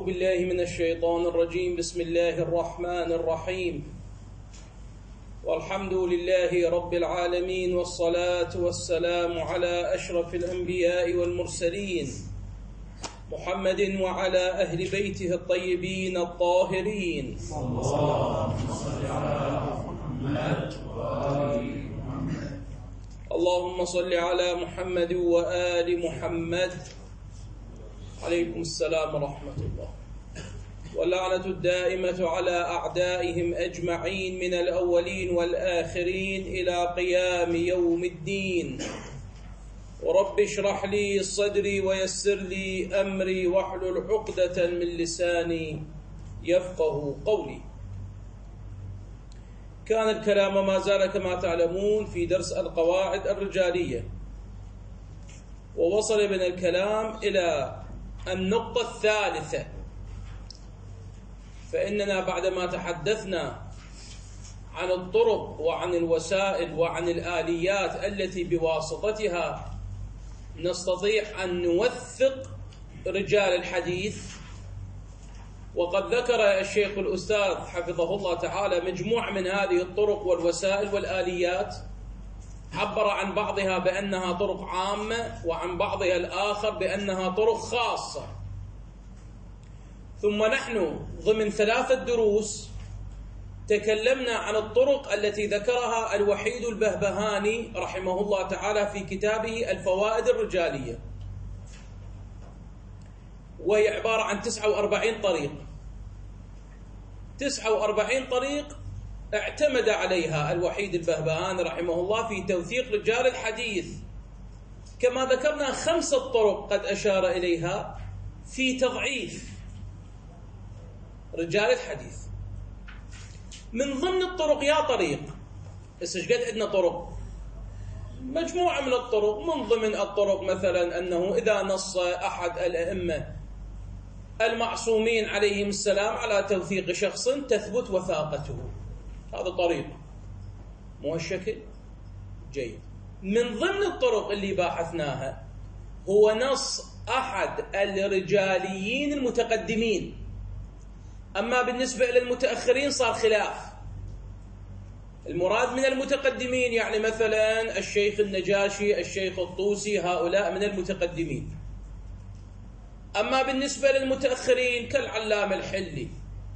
بالله من الشيطان الرجيم. بسم الله الرحمن الرحيم، والحمد لله رب العالمين، والصلاة والسلام على أشرف الأنبياء والمرسلين محمد وعلى أهل بيته الطيبين الطاهرين. اللهم صل على محمد وآل محمد. اللهم صل على محمد وآل محمد. عليكم السلام ورحمة الله. واللعنة الدائمة على أعدائهم أجمعين من الأولين والآخرين إلى قيام يوم الدين. ورب اشرح لي صدري ويسر لي أمري واحلل عقدة من لساني يفقه قولي. كان الكلام ما زال كما تعلمون في درس القواعد الرجالية، ووصل بنا الكلام إلى النقطة الثالثة. فإننا بعدما تحدثنا عن الطرق وعن الوسائل وعن الآليات التي بواسطتها نستطيع أن نوثق رجال الحديث، وقد ذكر الشيخ الأستاذ حفظه الله تعالى مجموعة من هذه الطرق والوسائل والآليات، عبر عن بعضها بأنها طرق عامة وعن بعضها الآخر بأنها طرق خاصة. ثم نحن ضمن 3 دروس تكلمنا عن الطرق التي ذكرها الوحيد البهبهاني رحمه الله تعالى في كتابه الفوائد الرجالية، وهي عبارة عن 49 طريق. 49 طريق اعتمد عليها الوحيد البهبهاني رحمه الله في توثيق رجال الحديث. كما ذكرنا 5 طرق قد أشار إليها في تضعيف رجال الحديث. من ضمن الطرق يا طريق، بس ايش قد عندنا طرق؟ مجموعة من الطرق. من ضمن الطرق مثلا أنه إذا نص أحد الأئمة المعصومين عليهم السلام على توثيق شخص تثبت وثاقته، هذا طريق مو هالشكل جيد. من ضمن الطرق اللي باحثناها هو نص أحد الرجاليين المتقدمين، أما بالنسبة إلى المتأخرين صار خلاف. المراد من المتقدمين يعني مثلا الشيخ النجاشي، الشيخ الطوسي، هؤلاء من المتقدمين. أما بالنسبة للمتأخرين كالعلامة الحلي.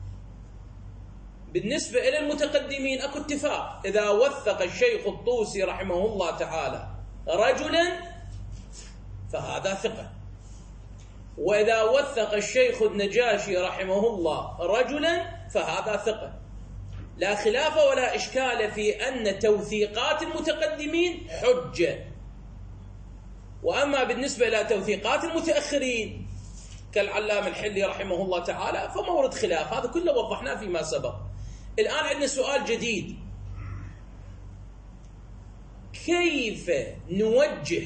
بالنسبة إلى المتقدمين أكو اتفاق، إذا وثق الشيخ الطوسي رحمه الله تعالى رجلا فهذا ثقة، وإذا وثق الشيخ النجاشي رحمه الله رجلا فهذا ثقة. لا خلاف ولا إشكال في أن توثيقات المتقدمين حجة. وأما بالنسبة إلى توثيقات المتأخرين كالعلامة الحلي رحمه الله تعالى فمورد خلاف، هذا كله وضحناه فيما سبق. الآن عندنا سؤال جديد: كيف نوجه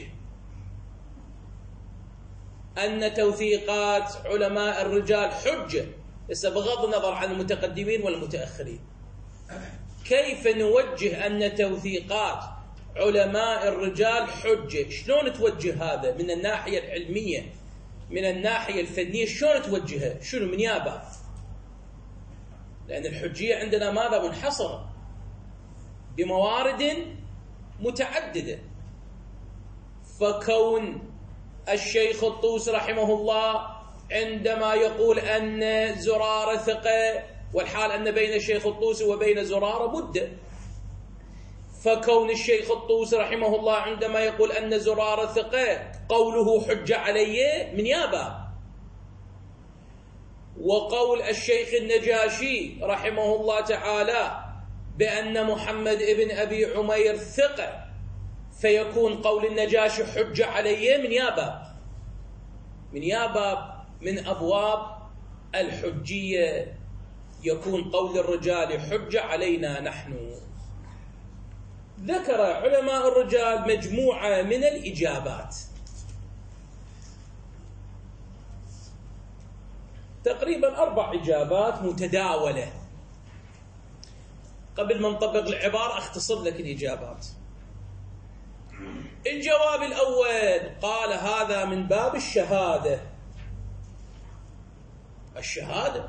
أن توثيقات علماء الرجال حجة؟ لسه بغض النظر عن المتقدمين والمتأخرين، كيف نوجه أن توثيقات علماء الرجال حجة؟ شلون توجه هذا من الناحية العلمية، من الناحية الفنية؟ شلون توجهه؟ شنو من يابا؟ لأن الحجية عندنا ماذا؟ منحصرة بموارد متعددة. فكون الشيخ الطوسي رحمه الله عندما يقول أن زرارة ثقة، والحال أن بين الشيخ الطوسي وبين زرارة مدة، فكون الشيخ الطوسي رحمه الله عندما يقول أن زرارة ثقة قوله حجة عليه من يابا. وقول الشيخ النجاشي رحمه الله تعالى بأن محمد ابن أبي عمير ثقة، فيكون قول النجاشي حجة عليه من يابا. من يابا من أبواب الحجية يكون قول الرجال حجة علينا نحن. ذكر علماء الرجال مجموعة من الإجابات، تقريبا 4 إجابات متداولة. قبل ما نطبق العبارة أختصر لك الإجابات. الجواب الأول قال هذا من باب الشهادة. الشهادة.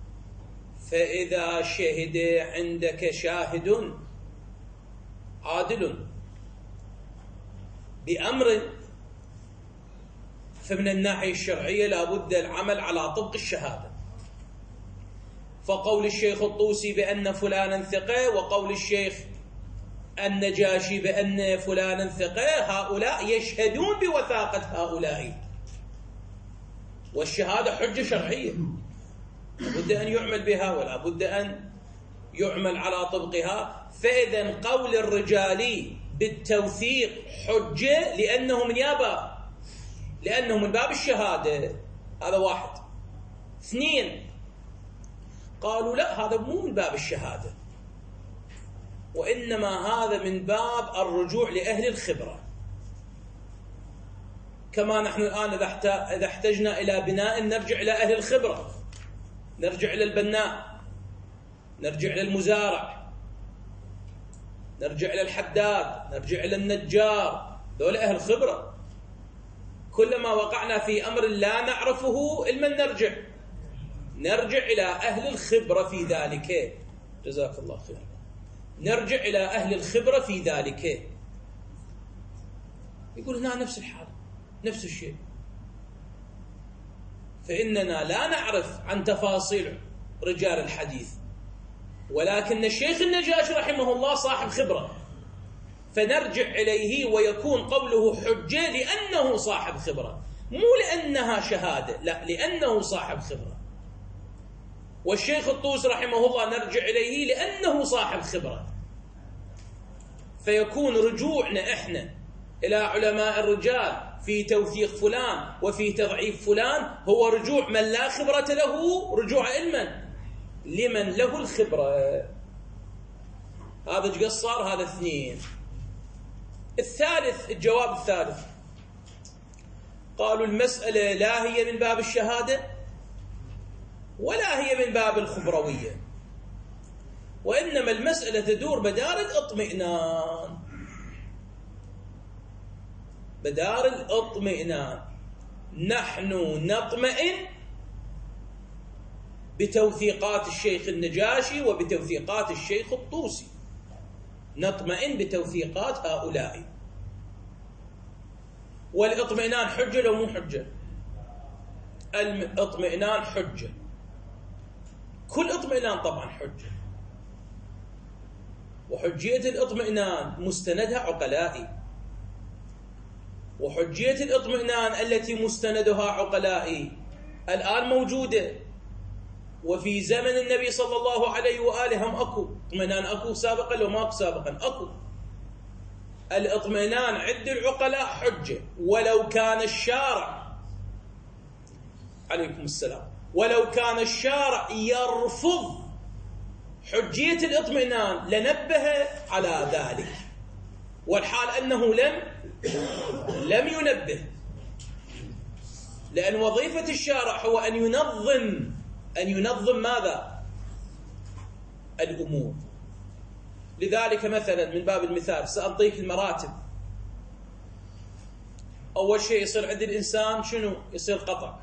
فإذا شهد عندك شاهد عادل بأمر، فمن الناحية الشرعية لابد العمل على طبق الشهادة. فقول الشيخ الطوسي بأن فلانا ثقة، وقول الشيخ النجاشي بأن فلانا ثقة، هؤلاء يشهدون بوثاقة هؤلاء، والشهادة حجة شرعية لابد أن يعمل بها ولا بد أن يعمل على طبقها. فإذا قول الرجال بالتوثيق حجة لأنه من يابا، لأنه من باب الشهادة. هذا واحد. اثنين، قالوا لا، هذا مو من باب الشهادة، وإنما هذا من باب الرجوع لأهل الخبرة. كما نحن الآن إذا احتجنا إلى بناء نرجع إلى أهل الخبرة، نرجع إلى البناء، نرجع إلى المزارع، نرجع إلى الحداد، نرجع إلى النجار، دول أهل خبرة. كلما وقعنا في أمر لا نعرفه لمن نرجع إلى أهل الخبرة في ذلك. جزاك الله خير. نرجع إلى أهل الخبرة في ذلك. يقول هنا نفس الحال، نفس الشيء. فإننا لا نعرف عن تفاصيل رجال الحديث، ولكن الشيخ النجاشي رحمه الله صاحب خبرة، فنرجع إليه ويكون قوله حجة لأنه صاحب خبرة، مو لأنها شهادة، لا، لأنه صاحب خبرة. والشيخ الطوس رحمه الله نرجع إليه لأنه صاحب خبرة. فيكون رجوعنا إحنا إلى علماء الرجال في توثيق فلان وفي تضعيف فلان هو رجوع من لا خبرة له، رجوع لمن له الخبرة. هذا ايش صار؟ هذا اثنين. الثالث، الجواب الثالث، قالوا المسألة لا هي من باب الشهادة ولا هي من باب الخبروية، وإنما المسألة تدور بدار الاطمئنان، بدار الاطمئنان. نحن نطمئن بتوثيقات الشيخ النجاشي وبتوثيقات الشيخ الطوسي، نطمئن بتوثيقات هؤلاء. والاطمئنان حجة لو مو حجة؟ الاطمئنان حجة، كل اطمئنان طبعا حجة، وحجية الاطمئنان مستندها عقلائي، وحجية الاطمئنان التي مستندها عقلائي الآن موجودة، وفي زمن النبي صلى الله عليه وآله هم أكو اطمئنان، أكو سابقا لو ماكو سابقا أكو. الاطمئنان عند العقلاء حجة، ولو كان الشارع، عليكم السلام، ولو كان الشارع يرفض حجية الاطمئنان لنبه على ذلك، والحال أنه لم ينبه، لأن وظيفة الشارع هو أن ينظم ماذا؟ الأمور. لذلك مثلا من باب المثال سأعطيك المراتب. أول شيء يصير عند الإنسان شنو؟ يصير قطع،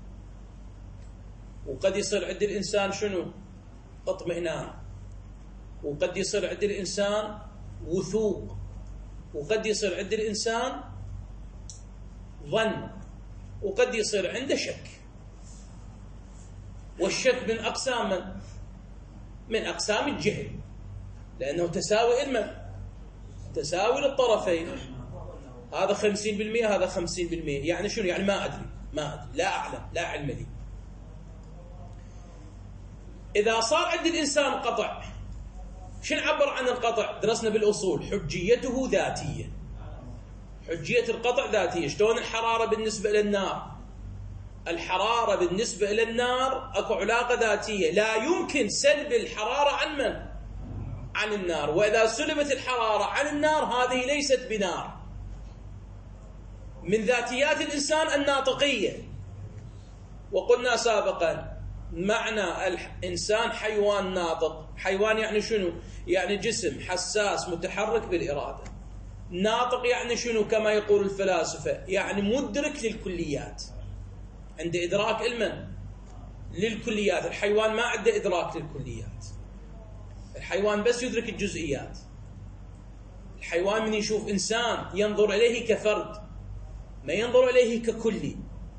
وقد يصير عند الإنسان شنو؟ اطمئنان، وقد يصير عند الإنسان وثوق، وقد يصير عند الإنسان ظن، وقد يصير عنده شك. والشك من أقسام من أقسام الجهل، لأنه تساوي علما، تساوي للطرفين، هذا 50% هذا 50%، يعني شنو؟ يعني ما أدري لا أعلم، لا علم لي. إذا صار عند الإنسان قطع، شنو عبر عن القطع؟ درسنا بالأصول حجيته ذاتية، حجية القطع ذاتية. شلون الحرارة بالنسبة إلى النار؟ الحرارة بالنسبة إلى النار أكو علاقة ذاتية، لا يمكن سلب الحرارة عن من؟ عن النار. وإذا سلبت الحرارة عن النار هذه ليست بنار. من ذاتيات الإنسان الناطقية، وقلنا سابقا معنى الإنسان حيوان ناطق. حيوان يعني شنو؟ يعني جسم حساس متحرك بالإرادة. ناطق يعني شنو؟ كما يقول الفلاسفة، يعني مدرك للكليات، عند إدراك للكليات. الحيوان ما عنده إدراك للكليات، الحيوان بس يدرك الجزئيات. الحيوان من يشوف إنسان ينظر إليه كفرد، ما ينظر إليه ككلي.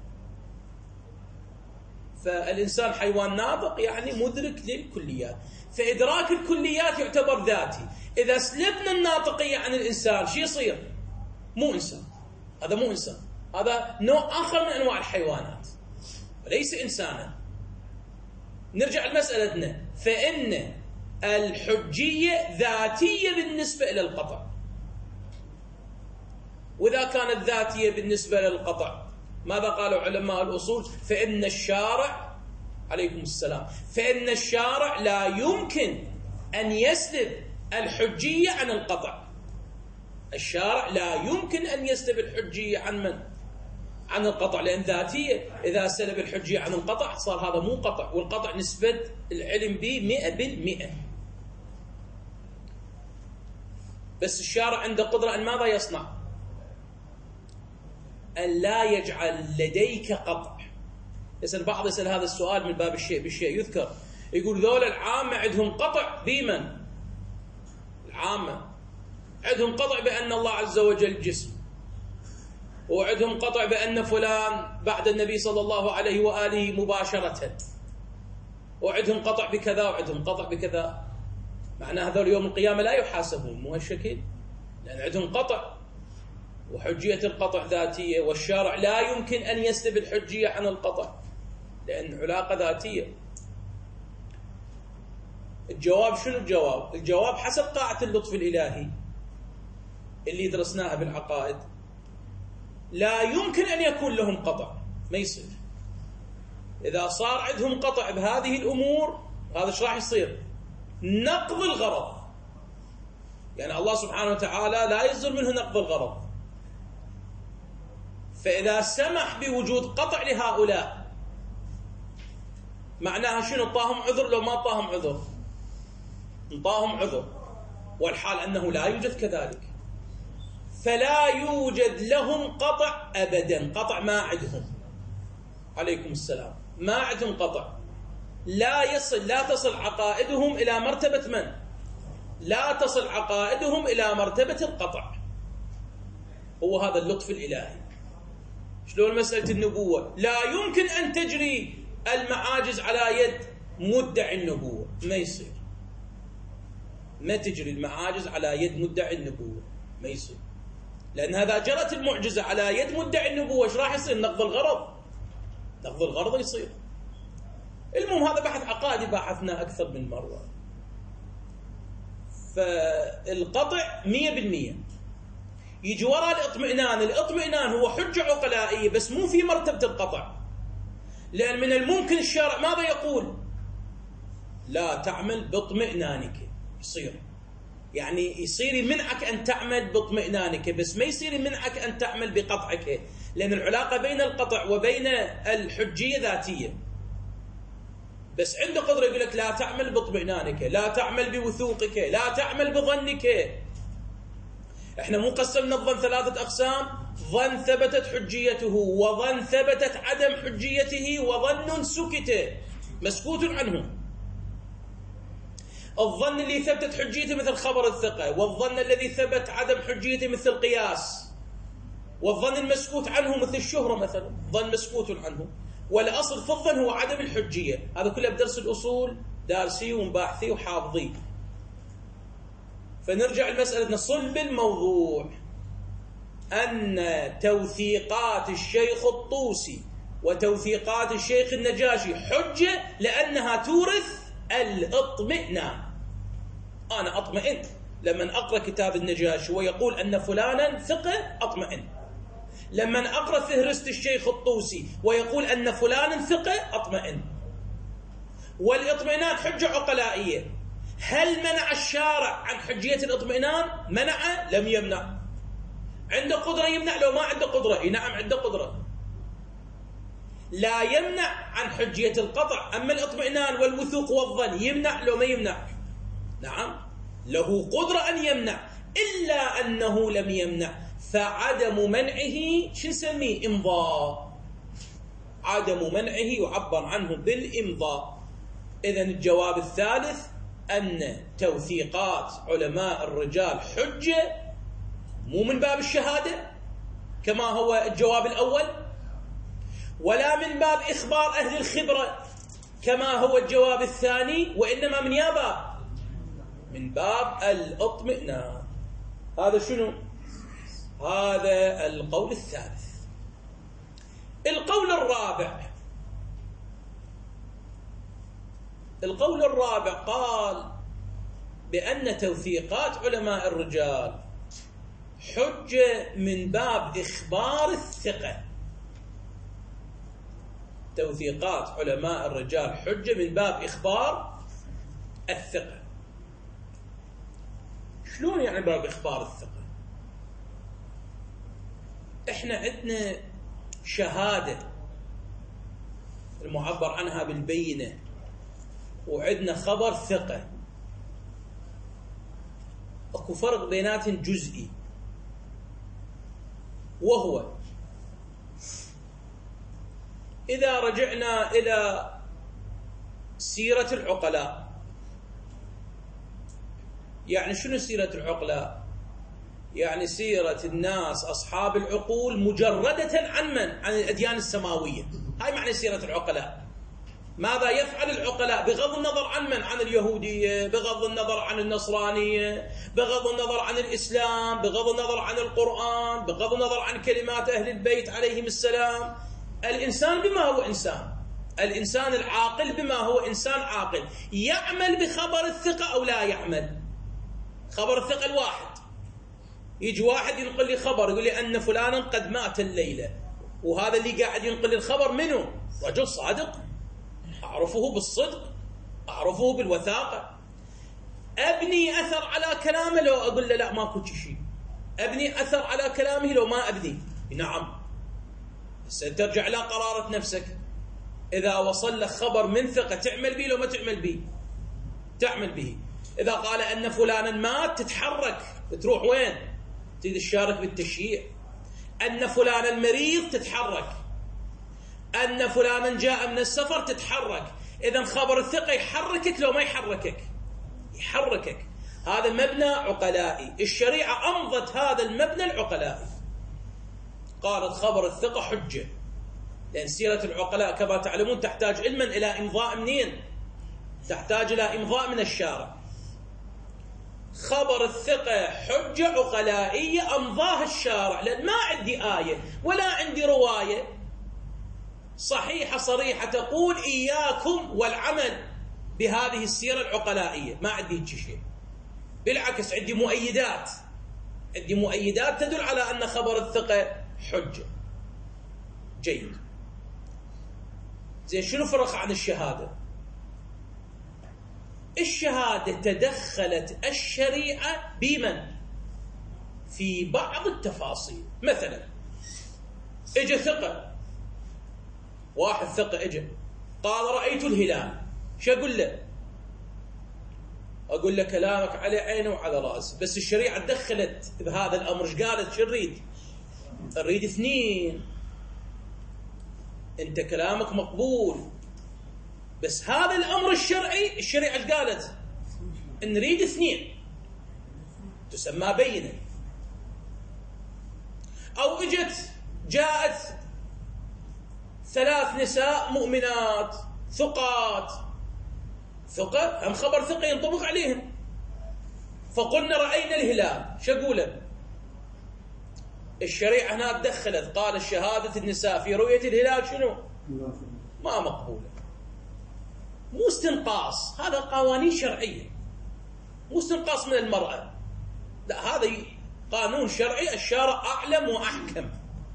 فالإنسان حيوان ناطق يعني مدرك للكليات، فإدراك الكليات يعتبر ذاتي. إذا سلبنا الناطقية عن الإنسان شو يصير؟ مو إنسان، هذا مو إنسان، هذا نوع آخر من أنواع الحيوانات وليس إنسانا. نرجع لمسألتنا، فإن الحجية ذاتية بالنسبة إلى القطع، وإذا كانت ذاتية بالنسبة للقطع ماذا قالوا علماء الأصول؟ فإن الشارع، عليكم السلام، فإن الشارع لا يمكن أن يسلب الحجية عن القطع. الشارع لا يمكن أن يسلب الحجية عن من؟ عن القطع، لأن ذاتية. إذا سلب الحجية عن القطع صار هذا مو قطع، والقطع نسبة العلم به 100%. بس الشارع عنده قدرة أن ماذا يصنع؟ أن لا يجعل لديك قطع. يسأل بعض يسأل هذا السؤال من باب الشيء بالشيء يذكر، يقول ذول العامة عندهم قطع بمن؟ العامة عندهم قطع بأن الله عز وجل جسم، وعندهم قطع بأن فلان بعد النبي صلى الله عليه وآله مباشرة، وعندهم قطع بكذا، وعندهم قطع بكذا. معناه هذول يوم القيامة لا يحاسبون، مو هالشكل، لأن عندهم قطع، وحجية القطع ذاتية، والشارع لا يمكن أن يسلب الحجية عن القطع لأن علاقة ذاتية. الجواب شنو الجواب؟ الجواب حسب قاعدة اللطف الإلهي اللي درسناها بالعقائد، لا يمكن أن يكون لهم قطع، ما يصير. إذا صار عندهم قطع بهذه الأمور، هذا ايش راح يصير؟ نقض الغرض. يعني الله سبحانه وتعالى لا يصدر منه نقض الغرض. فإذا سمح بوجود قطع لهؤلاء معناها شنو؟ طاهم عذر لو ما طاهم عذر؟ طاهم عذر، والحال أنه لا يوجد كذلك. فلا يوجد لهم قطع أبدا، قطع ما عندهم، عليكم السلام، ما عندهم قطع. لا تصل عقائدهم إلى مرتبة من؟ لا تصل عقائدهم إلى مرتبة القطع. هو هذا اللطف الإلهي. شلون مسألة النبوة؟ لا يمكن أن تجري المعاجز على يد مدعي النبوة، ما يصير. ما تجري المعاجز على يد مدعي النبوة، ما يصير. لأن هذا جرت المعجزة على يد مدعي النبوة، ايش راح يصير؟ نقض الغرض. نقض الغرض يصير. المهم هذا بحث عقائدي باحثناه أكثر من مرة. فالقطع 100%. يجي وراء الاطمئنان. الاطمئنان هو حجة عقلائية بس مو في مرتبة القطع، لأن من الممكن الشارع ماذا يقول؟ لا تعمل باطمئنانك. يصير يعني يصير يمنعك أن تعمل باطمئنانك، بس ما يصير يمنعك أن تعمل بقطعك، لأن العلاقة بين القطع وبين الحجية ذاتية. بس عنده قدرة يقول لك لا تعمل باطمئنانك، لا تعمل بوثوقك، لا تعمل بظنك. احنا مو قسمنا الظن 3 أقسام؟ ظن ثبتت حجيته، وظن ثبتت عدم حجيته، وظن سكت مسكوت عنه. الظن اللي ثبتت حجيته مثل خبر الثقة، والظن الذي ثبت عدم حجيته مثل القياس، والظن المسكوت عنه مثل الشهرة مثلا، ظن مسكوت عنه. والأصل في الظن هو عدم الحجية. هذا كله بدرس الأصول دارسيه ومباحثيه وحافظيه. فنرجع لمسألة صلب الموضوع، أن توثيقات الشيخ الطوسي وتوثيقات الشيخ النجاشي حجة لأنها تورث الاطمئنان. أنا أطمئن لما أقرأ كتاب النجاشي ويقول أن فلانا ثقة، أطمئن. لما أقرأ فهرست الشيخ الطوسي ويقول أن فلانا ثقة، أطمئن. والإطمئنان حجة عقلائية. هل منع الشارع عن حجية الإطمئنان؟ منع؟ لم يمنع. عنده قدرة يمنع لو ما عنده قدرة؟ نعم عنده قدرة. لا يمنع عن حجية القطع. أما الإطمئنان والوثوق والظن يمنع لو ما يمنع؟ نعم له قدرة أن يمنع، إلا أنه لم يمنع. فعدم منعه شو نسميه؟ إمضاء. وعدم منعه يعبر عنه بالإمضاء. إذن الجواب الثالث أن توثيقات علماء الرجال حجة مو من باب الشهادة كما هو الجواب الأول، ولا من باب إخبار أهل الخبرة كما هو الجواب الثاني، وإنما من باب الاطمئنان. هذا شنو؟ هذا القول الثالث. القول الرابع قال بأن توثيقات علماء الرجال حجة من باب إخبار الثقة. توثيقات علماء الرجال حجة من باب إخبار الثقة. شلون يعني باب إخبار الثقة؟ إحنا عندنا شهادة المعبر عنها بالبينة، وعندنا خبر ثقة. اكو فرق بيناتهم جزئي، وهو إذا رجعنا إلى سيرة العقلاء. يعني شنو سيرة العقلاء؟ يعني سيرة الناس أصحاب العقول مجردة عن الأديان السماوية. هاي معنى سيرة العقلاء. ماذا يفعل العقلاء بغض النظر عن اليهودية، بغض النظر عن النصرانية، بغض النظر عن الإسلام، بغض النظر عن القرآن، بغض النظر عن كلمات أهل البيت عليهم السلام. الإنسان بما هو إنسان، الإنسان العاقل بما هو إنسان عاقل، يعمل بخبر الثقة أو لا يعمل. خبر الثقة الواحد، يجي واحد ينقل لي خبر يقول لي أن فلانا قد مات الليلة، وهذا اللي قاعد ينقل لي الخبر منه؟ رجل صادق، أعرفه بالصدق، أعرفه بالوثاقة. أبني أثر على كلامه لو أقول له لا ماكو شيء، أبني أثر على كلامه لو ما أبني. نعم، سترجع إلى قرارة نفسك. إذا وصل لك خبر من ثقة تعمل به لو ما تعمل به؟ تعمل به. إذا قال أن فلانا مات تتحرك، تروح وين؟ تشارك بالتشييع. أن فلانا المريض تتحرك، أن فلانا جاء من السفر تتحرك. إذن خبر الثقة يحركك لو ما يحركك؟ يحركك. هذا مبنى عقلائي، الشريعة أمضت هذا المبنى العقلائي، قالت خبر الثقة حجة. لأن سيرة العقلاء كما تعلمون تحتاج علما إلى إمضاء منين؟ تحتاج إلى إمضاء من الشارع. خبر الثقة حجة عقلائية أمضاها الشارع، لأن ما عندي آية ولا عندي رواية صحيحة صريحة تقول إياكم والعمل بهذه السيرة العقلائية. ما عندي شيء، بالعكس عندي مؤيدات، عندي مؤيدات تدل على أن خبر الثقة حجة. جيد. زين، شنو فرق عن الشهادة؟ الشهادة تدخلت الشريعة بمن؟ في بعض التفاصيل. مثلا اجى ثقة، واحد ثقة اجى قال رأيت الهلال، شو أقول له؟ أقول له كلامك على عينه وعلى رأسه، بس الشريعة دخلت بهذا الأمر. ايش قالت؟ شو نريد؟ نريد اثنين. أنت كلامك مقبول، بس هذا الأمر الشرعي الشريعة ايش قالت؟ نريد اثنين، تسمى بينة. أو جاءت 3 نساء مؤمنات ثقات، ثقة هم خبر ثقة ينطبق عليهم، فقلنا رأينا الهلال، شو أقوله؟ الشريعة هنا تدخلت، قال شهادة النساء في رؤية الهلال شنو؟ ما مقبولة. مو استنقاص، هذا قوانين شرعية، مو استنقاص من المرأة، لا، هذا قانون شرعي، الشارع أعلم وأحكم.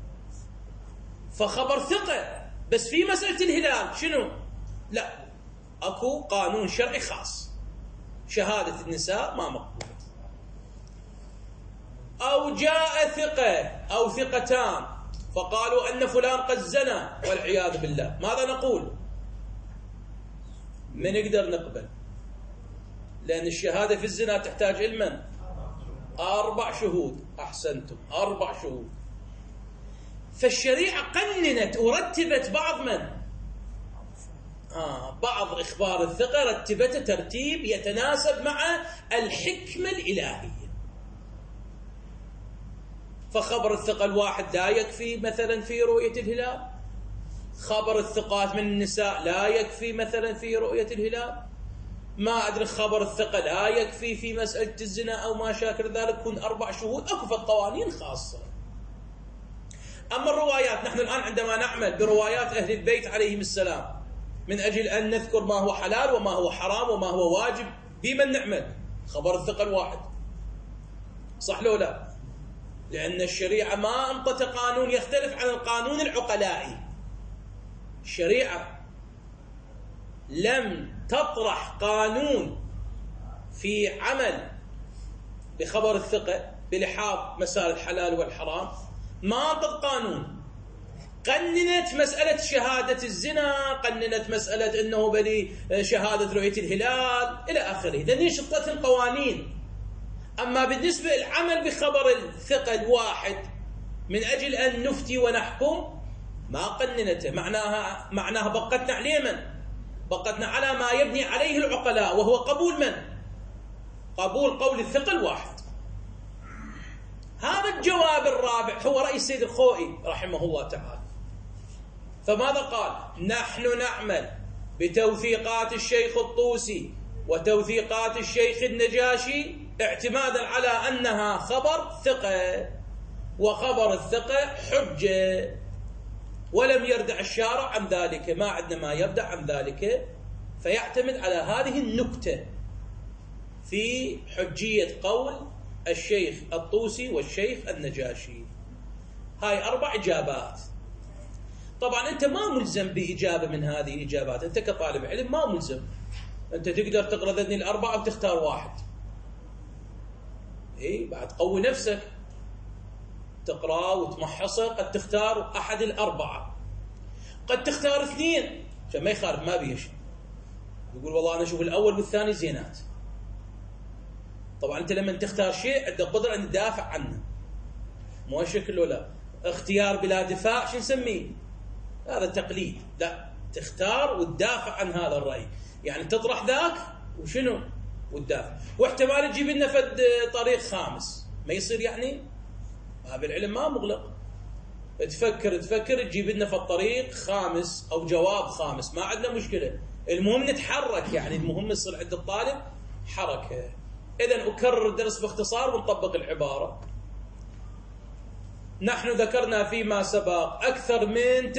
فخبر ثقة، بس في مسألة الهلال شنو؟ لا، أكو قانون شرعي خاص، شهادة النساء ما مقبولة. أو جاء ثقة أو ثقتان فقالوا أن فلان قد زنى والعياذ بالله، ماذا نقول؟ من نقدر نقبل؟ لأن الشهادة في الزنا تحتاج علما 4 شهود. أحسنتم، 4 شهود. فالشريعة قننت ورتبت بعض بعض إخبار الثقة، رتبته ترتيب يتناسب مع الحكمة الإلهية. فخبر الثقة الواحد لا يكفي مثلا في رؤية الهلال، خبر الثقات من النساء لا يكفي مثلا في رؤية الهلال، ما أدري خبر الثقة لا يكفي في مسألة الزنا أو ما شاكر ذلك، كن 4 شهود، أكفت قوانين خاصة. أما الروايات، نحن الآن عندما نعمل بروايات أهل البيت عليهم السلام من أجل أن نذكر ما هو حلال وما هو حرام وما هو واجب، بمن نعمل؟ خبر الثقة الواحد، صح لو لا؟ لأن الشريعة ما أنطت قانون يختلف عن القانون العقلائي. الشريعة لم تطرح قانون في عمل بخبر الثقة بلحاظ مسائل الحلال والحرام، ما أنطت قانون. قننت مسألة شهادة الزنا، قننت مسألة أنه بلي شهادة رؤية الهلال إلى آخره، لأن شطت القوانين. أما بالنسبة للعمل بخبر الثقة الواحد من أجل أن نفتي ونحكم ما قننته، معناها بقتنا عليه من؟ بقتنا على ما يبني عليه العقلاء، وهو قبول من؟ قبول قول الثقة الواحد. هذا الجواب الرابع هو رأي السيد الخوئي رحمه الله تعالى. فماذا قال؟ نحن نعمل بتوثيقات الشيخ الطوسي وتوثيقات الشيخ النجاشي اعتمادا على أنها خبر ثقة، وخبر الثقة حجة، ولم يردع الشارع عن ذلك، ما عندنا ما يردع عن ذلك، فيعتمد على هذه النكتة في حجية قول الشيخ الطوسي والشيخ النجاشي. هاي 4 إجابات. طبعا أنت ما ملزم بإجابة من هذه الإجابات، أنت كطالب علم ما ملزم، أنت تقدر تقرأ ذني ال4 وتختار واحد. بعد قوي نفسك، تقرأ وتمحصه، قد تختار أحد ال4، قد تختار 2 عشان ما يخالف، ما بيش يقول والله أنا أشوف الأول والثاني زينات. طبعا أنت لما تختار شيء عندك قدرة أن تدافع عنه، مو شكل ولا اختيار بلا دفاع، شو نسميه؟ هذا تقليد. لا، تختار وتدافع عن هذا الرأي، يعني تطرح ذاك وشنو وتدافع، واحتمال تجيب لنا فد طريق خامس، ما يصير يعني باب العلم ما مغلق، تفكر تجيب لنا فد طريق خامس أو جواب خامس، ما عندنا مشكلة، المهم نتحرك، يعني المهم يصير عند الطالب حركة. إذن أكرر الدرس باختصار ونطبق العبارة. نحن ذكرنا فيما سبق أكثر من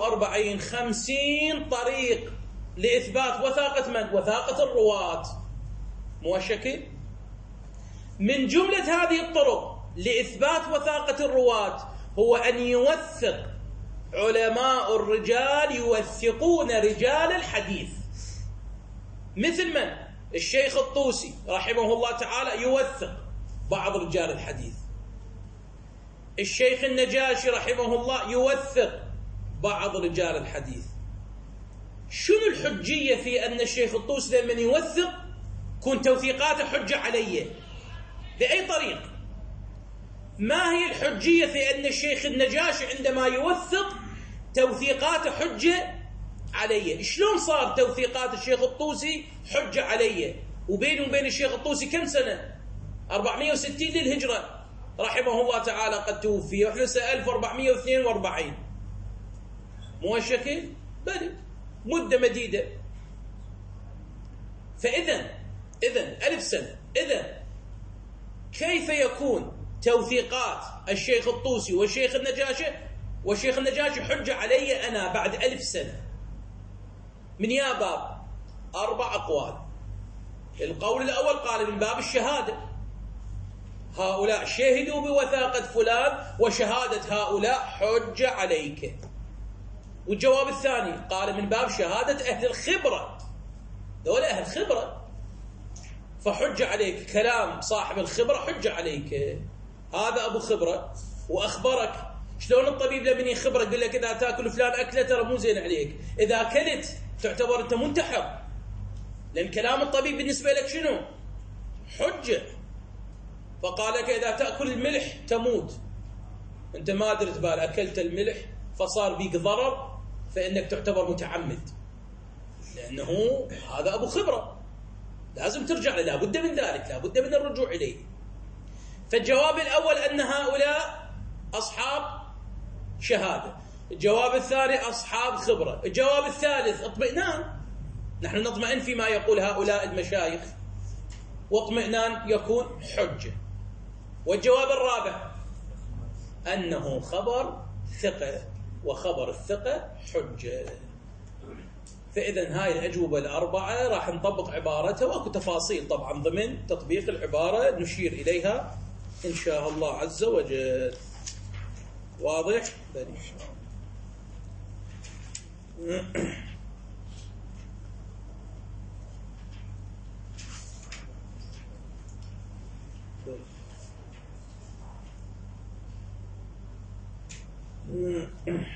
49-50 طريق لإثبات وثاقة من؟ وثاقة الرواة، مو شكل؟ من جملة هذه الطرق لإثبات وثاقة الرواة هو أن يوثق علماء الرجال، يوثقون رجال الحديث، مثل من؟ الشيخ الطوسي رحمه الله تعالى يوثق بعض رجال الحديث، الشيخ النجاشي رحمه الله يوثق بعض رجال الحديث. شنو الحجية في أن الشيخ الطوسي لمن يوثق كون توثيقاته حجة عليه؟ بأي طريق؟ ما هي الحجية في أن الشيخ النجاشي عندما يوثق توثيقاته حجة عليه؟ شلون صار توثيقات الشيخ الطوسي حجة عليه؟ وبينه وبين الشيخ الطوسي كم سنة؟ 460 للهجرة رحمه الله تعالى قد توفي، وإحنا 1442، مو هالشكل؟ بلى مدة مديدة. فإذا 1000 سنة. إذا كيف يكون توثيقات الشيخ الطوسي والشيخ النجاشي حجة علي أنا بعد 1000 سنة؟ من يا باب 4 أقوال. القول الأول قال من باب الشهادة، هؤلاء شهدوا بوثاقة فلان وشهادة هؤلاء حجة عليك. والجواب الثاني قال من باب شهادة أهل الخبرة، دولة أهل خبرة فحجة عليك، كلام صاحب الخبرة حجة عليك، هذا أبو خبرة وأخبرك. شلون الطبيب لمن خبرة يقول لك إذا تأكل فلان أكله ترى مو زين عليك، إذا أكلت تعتبر أنت منتحر، لأن كلام الطبيب بالنسبة لك شنو؟ حجة. فقال لك إذا تأكل الملح تموت، أنت ما درت بال أكلت الملح فصار بيك ضرر، فإنك تعتبر متعمد، لأنه هذا أبو خبرة، لازم ترجع له، لا بد من ذلك، لا بد من الرجوع إليه. فالجواب الأول أن هؤلاء أصحاب شهادة، الجواب الثاني أصحاب خبرة، الجواب الثالث اطمئنان، نحن نطمئن فيما يقول هؤلاء المشايخ، واطمئنان يكون حجة. والجواب الرابع أنه خبر ثقة، وخبر الثقة حجة. فإذا هاي الأجوبة الأربعة راح نطبق عبارتها، وأكو تفاصيل طبعا ضمن تطبيق العبارة نشير إليها إن شاء الله عز وجل. واضح؟ بل إن شاء الله.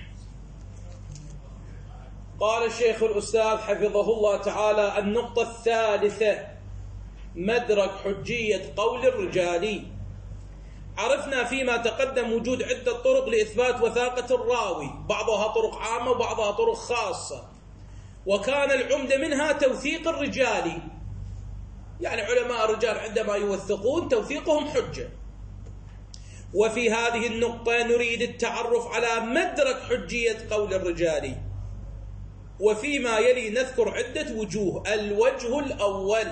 قال الشيخ الأستاذ حفظه الله تعالى: النقطة الثالثة مدرك حجية قول الرجال. عرفنا فيما تقدم وجود عدة طرق لإثبات وثاقة الراوي، بعضها طرق عامة وبعضها طرق خاصة، وكان العمدة منها توثيق الرجال، يعني علماء الرجال عندما يوثقون توثيقهم حجة. وفي هذه النقطة نريد التعرف على مدرك حجية قول الرجال، وفيما يلي نذكر عدة وجوه. الوجه الأول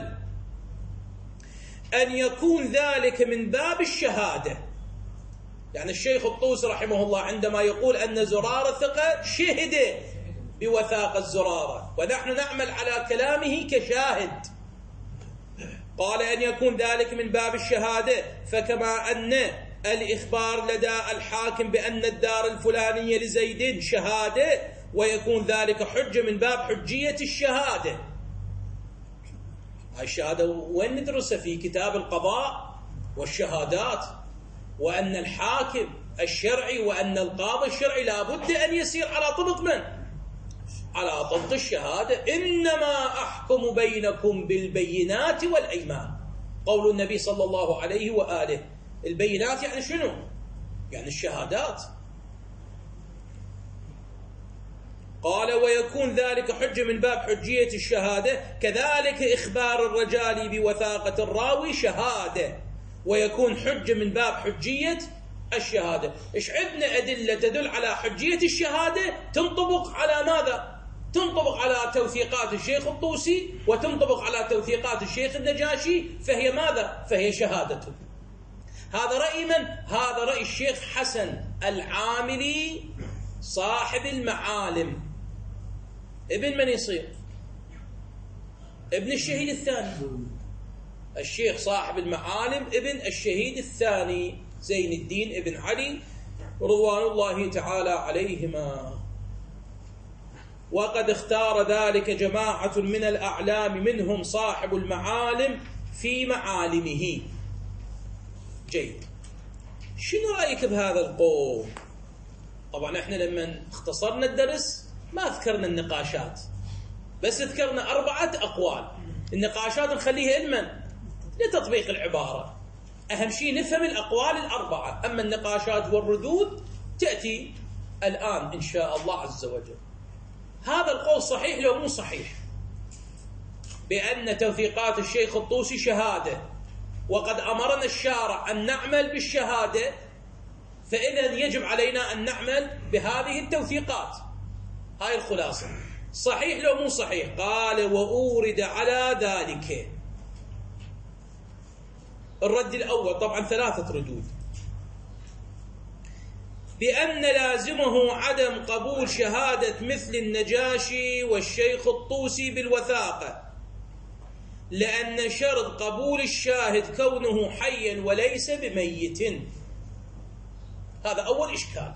أن يكون ذلك من باب الشهادة، يعني الشيخ الطوسي رحمه الله عندما يقول أن زرارة ثقة شهد بوثاقة زرارة، ونحن نعمل على كلامه كشاهد، قال أن يكون ذلك من باب الشهادة، فكما أن الإخبار لدى الحاكم بأن الدار الفلانية لزيد شهادة، ويكون ذلك حجة من باب حجية الشهادة. هاي الشهادة وين ندرسها؟ في كتاب القضاء والشهادات، وأن الحاكم الشرعي وأن القاضي الشرعي لابد أن يسير على طبق من؟ على طبق الشهادة. إنما أحكم بينكم بالبينات والأيمان، قول النبي صلى الله عليه وآله. البينات يعني شنو؟ يعني الشهادات. قال: ويكون ذلك حجة من باب حجية الشهادة، كذلك إخبار الرجال بوثاقة الراوي شهادة، ويكون حجة من باب حجية الشهادة. إيش عندنا أدلة تدل على حجية الشهادة تنطبق على ماذا؟ تنطبق على توثيقات الشيخ الطوسي وتنطبق على توثيقات الشيخ النجاشي، فهي ماذا؟ فهي شهادة. هذا رأي من؟ هذا رأي الشيخ حسن العاملي صاحب المعالم، ابن من يصير؟ ابن الشهيد الثاني. الشيخ صاحب المعالم ابن الشهيد الثاني زين الدين ابن علي رضوان الله تعالى عليهما. وقد اختار ذلك جماعة من الأعلام منهم صاحب المعالم في معالمه. جيد. شنو رأيك بهذا القول؟ طبعا احنا لما اختصرنا الدرس ما ذكرنا النقاشات، بس ذكرنا 4 أقوال. النقاشات نخليها لمن؟ لتطبيق العبارة. أهم شيء نفهم الأقوال 4، أما النقاشات والردود تأتي الآن إن شاء الله عز وجل. هذا القول صحيح لو مو صحيح؟ بأن توثيقات الشيخ الطوسي شهادة، وقد أمرنا الشارع أن نعمل بالشهادة، فإذا يجب علينا أن نعمل بهذه التوثيقات. هاي الخلاصة. صحيح لو مو صحيح؟ قال: وأورد على ذلك. الرد الأول طبعا 3 ردود: بأن لازمه عدم قبول شهادة مثل النجاشي والشيخ الطوسي بالوثاقة، لأن شرط قبول الشاهد كونه حيا وليس بميت. هذا أول إشكال.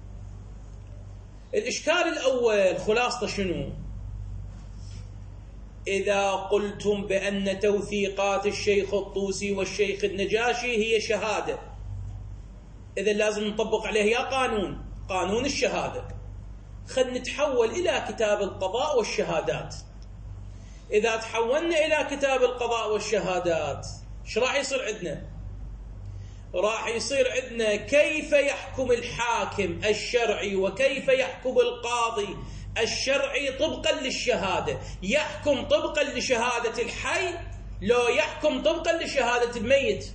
الإشكال الأول خلاصة شنو؟ إذا قلتم بأن توثيقات الشيخ الطوسي والشيخ النجاشي هي شهادة، إذا لازم نطبق عليه يا قانون الشهادة. خلنا نتحول إلى كتاب القضاء والشهادات. إذا تحولنا إلى كتاب القضاء والشهادات، ايش راح يصير عندنا؟ راح يصير عندنا كيف يحكم الحاكم الشرعي وكيف يحكم القاضي الشرعي طبقا للشهادة. يحكم طبقا لشهادة الحي لو يحكم طبقا لشهادة الميت؟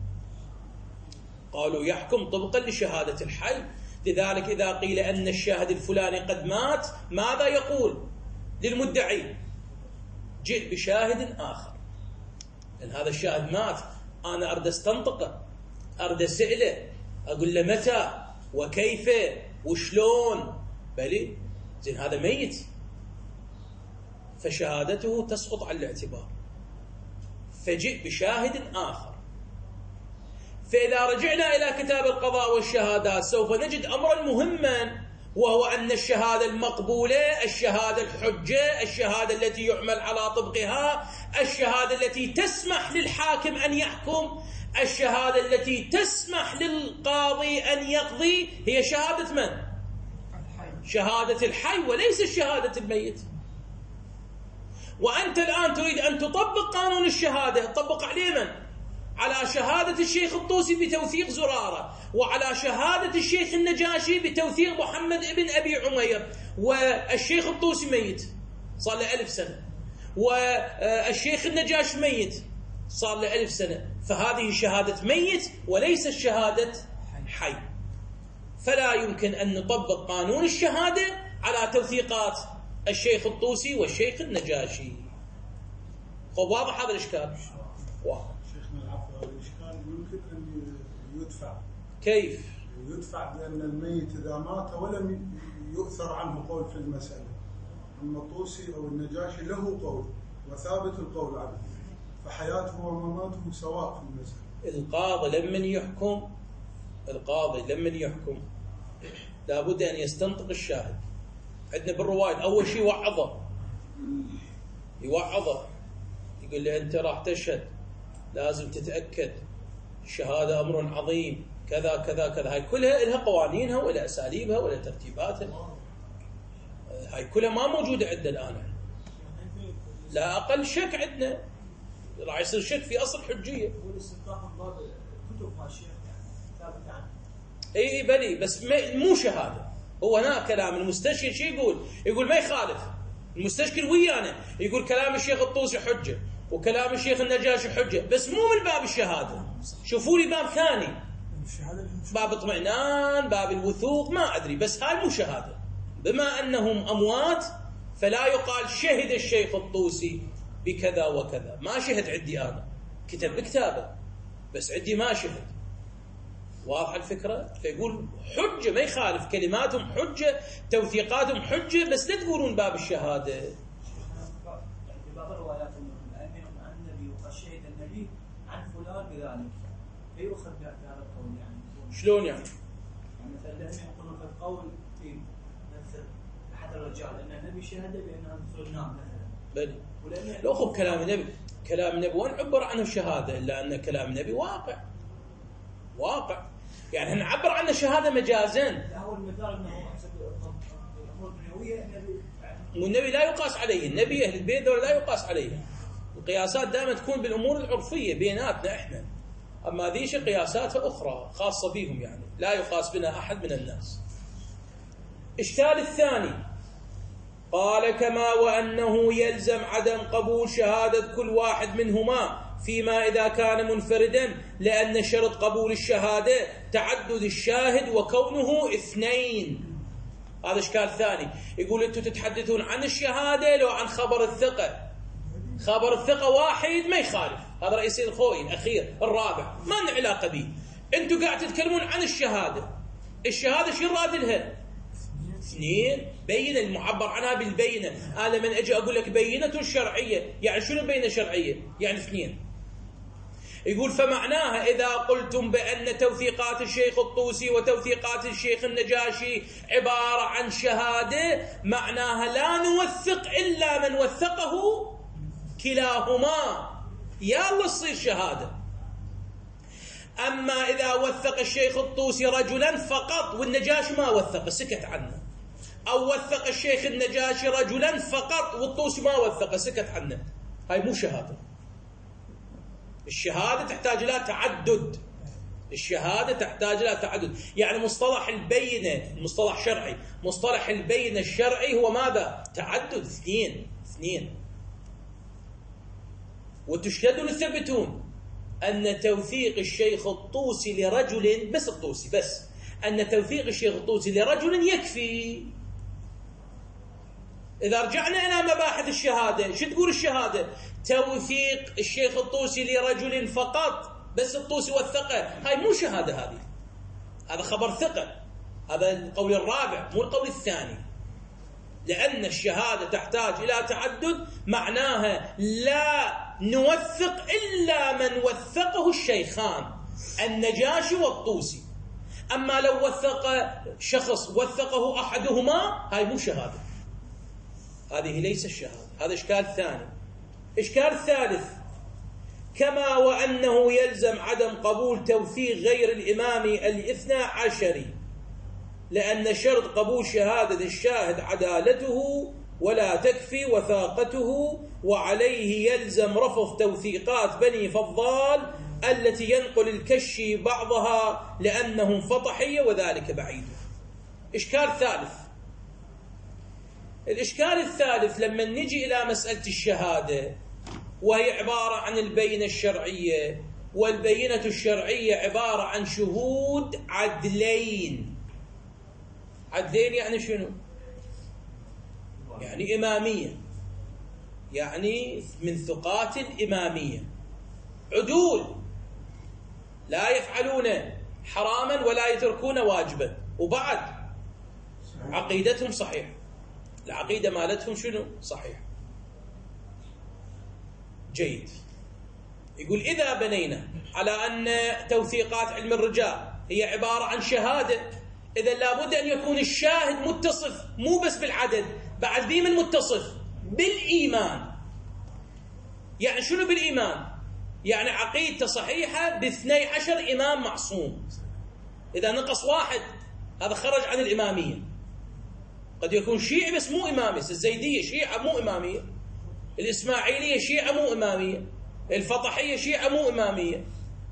قالوا يحكم طبقا لشهادة الحي. لذلك إذا قيل أن الشاهد الفلاني قد مات ماذا يقول للمدعي؟ جئ بشاهد آخر، لأن هذا الشاهد مات، أنا أريد أستنطقه، أريد أسأله، أقول له متى وكيف وشلون. بلي زين هذا ميت، فشهادته تسقط عن الاعتبار، فجئ بشاهد آخر. فإذا رجعنا إلى كتاب القضاء والشهادات سوف نجد أمرا مهما، وهو أن الشهادة المقبولة، الشهادة الحجة، الشهادة التي يعمل على طبقها، الشهادة التي تسمح للحاكم أن يحكم، الشهادة التي تسمح للقاضي أن يقضي، هي شهادة من؟ شهادة الحي وليس شهادة الميت. وأنت الآن تريد أن تطبق قانون الشهادة، تطبق عليه من؟ على شهادة الشيخ الطوسي بتوثيق زرارة، وعلى شهادة الشيخ النجاشي بتوثيق محمد ابن أبي عمير، والشيخ الطوسي ميت صار له 1000 سنة، والشيخ النجاشي ميت صار له 1000 سنة، فهذه شهادة ميت وليس شهادة حي. فلا يمكن أن نطبق قانون الشهادة على توثيقات الشيخ الطوسي والشيخ النجاشي. واضح هذا الإشكال؟ واضح. شيخنا العفو، الإشكال يمكن أن يدفع. كيف؟ يدفع بأن الميت إذا مات ولم يؤثر عنه قول في المسألة، أما الطوسي أو النجاشي له قول وثابت القول عنه، فحياته ومماته سواء في المسألة. القاضي لمن يحكم لابد أن يستنطق الشاهد. عندنا بالرواية أول شيء يوعظه، يقول له أنت راح تشهد، لازم تتأكد، الشهادة أمر عظيم، كذا كذا كذا. هاي كلها لها قوانينها ولا أساليبها ولا ترتيباتها، هاي كلها ما موجودة عندنا الآن. لا أقل شك عندنا راح يصير شك في أصل حجية. اي بلي، بس مو شهاده. هو هنا كلام المستشكل شيء يقول ما يخالف المستشكل ويانا، يقول كلام الشيخ الطوسي حجه وكلام الشيخ النجاشي حجه، بس مو من باب الشهاده. شوفوا لي باب ثاني، باب اطمئنان، باب الوثوق، ما ادري، بس هاي مو شهاده. بما انهم اموات فلا يقال شهد الشيخ الطوسي بكذا وكذا، ما شهد عندي انا، كتب بكتابه بس عندي ما شهد. واضح الفكرة؟ فيقول حجة، ما يخالف، كلماتهم حجة، توثيقاتهم حجة، بس لا تقولون باب الشهادة. باب الروايات منهم عن النبي وشهد النبي عن فلان بذلك، فيؤخذ بهذا القول. يعني شلون يعني؟ مثلا لم يقولون في القول في مثل أحد الرجال أن النبي شهد بأنه صلناه مثلا. بل لو خذ كلام النبي، كلام النبي وين عبر عنه الشهادة إلا أن كلام النبي واقع. يعني نعبر عنه شهادة مجازا. هو المثال أنه الأمور الدنيوية والنبي لا يقاس عليه، النبي أهل البيت لا يقاس عليه. القياسات دائما تكون بالأمور العرفية بيناتنا إحنا، أما ذيش قياساتها أخرى خاصة بهم، يعني لا يقاس بنا أحد من الناس. الإشكال الثاني قال كما وأنه يلزم عدم قبول شهادة كل واحد منهما فيما إذا كان منفردا، لأن شرط قبول الشهادة تعدد الشاهد وكونه 2. هذا إشكال ثاني. يقول أنتم تتحدثون عن الشهادة لو عن خبر الثقة، خبر الثقة واحد ما يخالف، هذا رئيس الخوئي الأخير الرابع ما لنا علاقة به. أنتم قاعد تتكلمون عن الشهادة شو راد لها؟ 2 بينة، المعبر عنها بالبينة. أنا من أجي أقول لك بينة شرعية، يعني شنو بينة شرعية؟ يعني 2. يقول فمعناها إذا قلتم بأن توثيقات الشيخ الطوسي وتوثيقات الشيخ النجاشي عبارة عن شهادة، معناها لا نوثق إلا من وثقه كلاهما، يا الله تصير شهادة. أما إذا وثق الشيخ الطوسي رجلا فقط والنجاشي ما وثق سكت عنه، أو وثق الشيخ النجاشي رجلا فقط والطوسي ما وثق سكت عنه، هاي مو شهادة. الشهادة تحتاج إلى تعدد، الشهادة تحتاج إلى تعدد. يعني مصطلح البينة، مصطلح شرعي، مصطلح البينة الشرعي هو ماذا؟ تعدد، اثنين. وتشهدون تثبتون أن توثيق الشيخ الطوسي لرجل، بس الطوسي بس، أن توثيق الشيخ الطوسي لرجل يكفي. إذا رجعنا إلى مباحث الشهادة، شو تقول الشهادة؟ توثيق الشيخ الطوسي لرجل فقط، بس الطوسي وثقه، هاي مو شهادة، هذا خبر ثقة، هذا القول الرابع مو القول الثاني. لأن الشهادة تحتاج إلى تعدد، معناها لا نوثق إلا من وثقه الشيخان النجاشي والطوسي. أما لو وثق شخص وثقه أحدهما، هاي مو شهادة، هذه ليس الشهادة. هذا إشكال ثاني. إشكال ثالث: كما وأنه يلزم عدم قبول توثيق غير الإمام الاثنى عشري، لأن شرط قبول شهادة الشاهد عدالته ولا تكفي وثاقته، وعليه يلزم رفض توثيقات بني فضال التي ينقل الكشي بعضها لأنهم فطحية وذلك بعيد. إشكال ثالث. الإشكال الثالث لما نجي إلى مسألة الشهادة، وهي عبارة عن البينة الشرعية، والبينة الشرعية عبارة عن شهود عدلين. عدلين يعني شنو؟ يعني إمامية، يعني من ثقات الإمامية، عدول لا يفعلون حراما ولا يتركون واجبا، وبعد عقيدتهم صحيحة، العقيدة مالتهم شنو؟ صحيح. جيد. يقول إذا بنينا على أن توثيقات علم الرجال هي عبارة عن شهادة، إذا لابد أن يكون الشاهد متصف مو بس بالعدد، بعد بمن متصف؟ بالإيمان. يعني شنو بالإيمان؟ يعني عقيدته صحيحة ب12 إمام معصوم. إذا نقص واحد هذا خرج عن الإمامية. قد يكون شيعي بس مو إمامي، الزيدية شيعة مو إمامية، الإسماعيلية شيعة مو إمامية، الفطحية شيعة مو إمامية.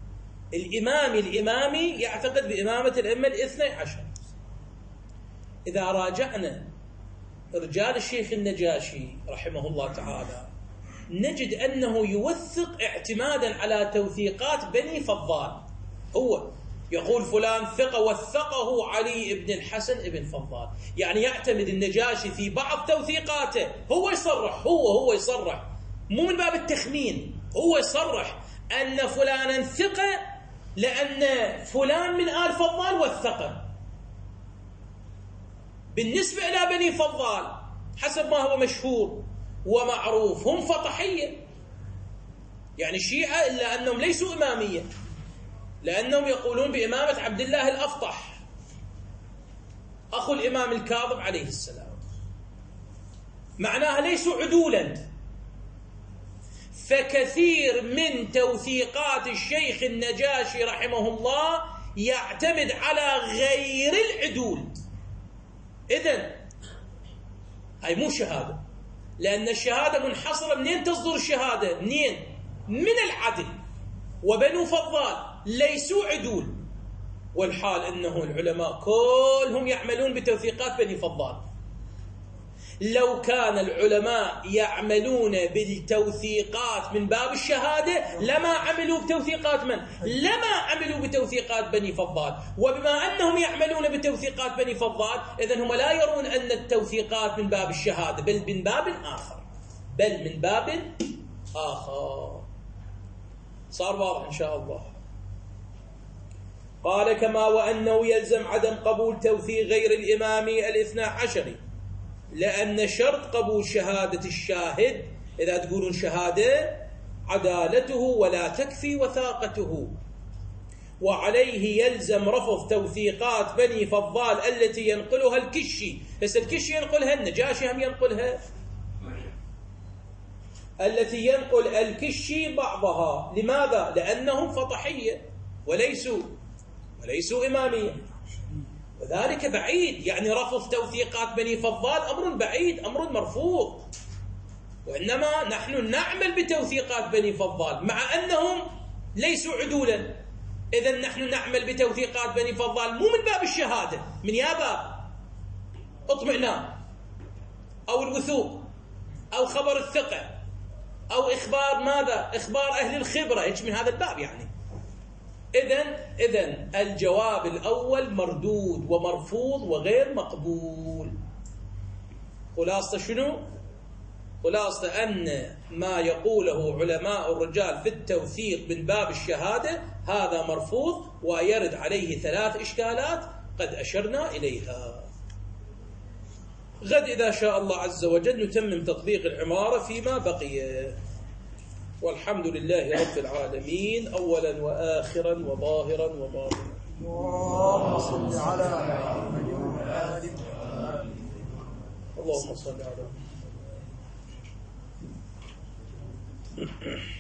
الإمامي يعتقد بإمامة الأئمة ال12. إذا راجعنا رجال الشيخ النجاشي رحمه الله تعالى، نجد أنه يوثق اعتمادا على توثيقات بني فضال. هو يقول فلان ثقة وثقه علي بن الحسن بن فضال، يعني يعتمد النجاشي في بعض توثيقاته، هو يصرح، هو يصرح، مو من باب التخمين، هو يصرح أن فلانا ثقة لأن فلان من آل فضال وثقه. بالنسبة إلى بني فضال حسب ما هو مشهور ومعروف هم فطحية، يعني شيعة، إلا أنهم ليسوا إمامية، لأنهم يقولون بإمامة عبد الله الأفطح أخو الإمام الكاظم عليه السلام، معناها ليسوا عدولا. فكثير من توثيقات الشيخ النجاشي رحمه الله يعتمد على غير العدول. إذن هاي مو شهادة، لأن الشهادة منحصرة. منين تصدر الشهادة؟ منين؟ من العدل. وبنو فضال ليسوا عدول، والحال أنه العلماء كلهم يعملون بتوثيقات بني فضال. لو كان العلماء يعملون بالتوثيقات من باب الشهادة لما عملوا بتوثيقات من؟ لما عملوا بتوثيقات بني فضال. وبما أنهم يعملون بتوثيقات بني فضال، إذن هم لا يرون أن التوثيقات من باب الشهادة، بل من باب آخر، صار واضح إن شاء الله. قال كما وأنه يلزم عدم قبول توثيق غير الإمام ال12، لأن شرط قبول شهادة الشاهد، إذا تقولون شهادة، عدالته ولا تكفي وثاقته، وعليه يلزم رفض توثيقات بني فضال التي ينقلها الكشي. بس الكشي ينقلها، النجاشي هم ينقلها، التي ينقل الكشي بعضها. لماذا؟ لأنهم فطحية وليسوا إمامية، وذلك بعيد. يعني رفض توثيقات بني فضال أمر بعيد، أمر مرفوض. وإنما نحن نعمل بتوثيقات بني فضال مع أنهم ليسوا عدولا، إذن نحن نعمل بتوثيقات بني فضال مو من باب الشهادة، من يا باب اطمئنان أو الوثوق أو خبر الثقة أو إخبار ماذا؟ إخبار أهل الخبرة، هيك من هذا الباب يعني. إذن الجواب الأول مردود ومرفوض وغير مقبول. خلاصة شنو؟ خلاصة أن ما يقوله علماء الرجال في التوثيق من باب الشهادة هذا مرفوض ويرد عليه 3 إشكالات قد أشرنا إليها. غد إذا شاء الله عز وجل نتمم تطبيق العمارة فيما بقي. والحمد لله رب العالمين أولا وآخرا وظاهرا وباطنا. اللهم صل على محمد وآل محمد. اللهم صل على محمد.